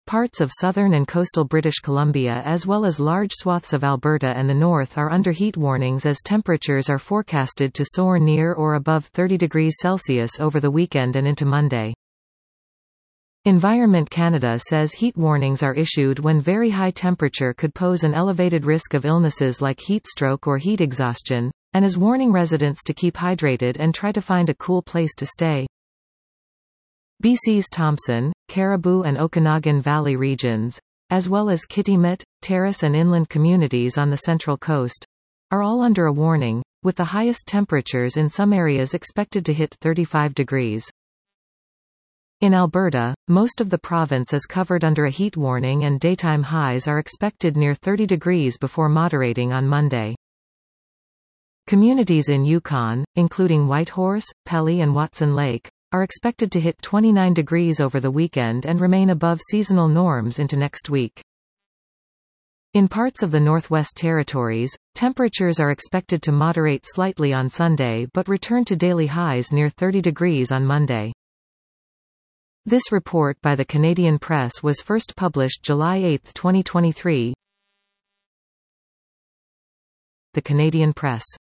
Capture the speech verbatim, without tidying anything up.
Parts of southern and coastal British Columbia as well as large swaths of Alberta and the north are under heat warnings as temperatures are forecasted to soar near or above thirty degrees Celsius over the weekend and into Monday. Environment Canada says heat warnings are issued when very high temperature could pose an elevated risk of illnesses like heat stroke or heat exhaustion, and is warning residents to keep hydrated and try to find a cool place to stay. B C's Thompson, Caribou and Okanagan Valley regions, as well as Kitimat, Terrace and inland communities on the Central Coast, are all under a warning, with the highest temperatures in some areas expected to hit thirty-five degrees. In Alberta, most of the province is covered under a heat warning and daytime highs are expected near thirty degrees before moderating on Monday. Communities in Yukon, including Whitehorse, Pelly and Watson Lake, are expected to hit twenty-nine degrees over the weekend and remain above seasonal norms into next week. In parts of the Northwest Territories, temperatures are expected to moderate slightly on Sunday but return to daily highs near thirty degrees on Monday. This report by the Canadian Press was first published July eighth twenty twenty-three. The Canadian Press.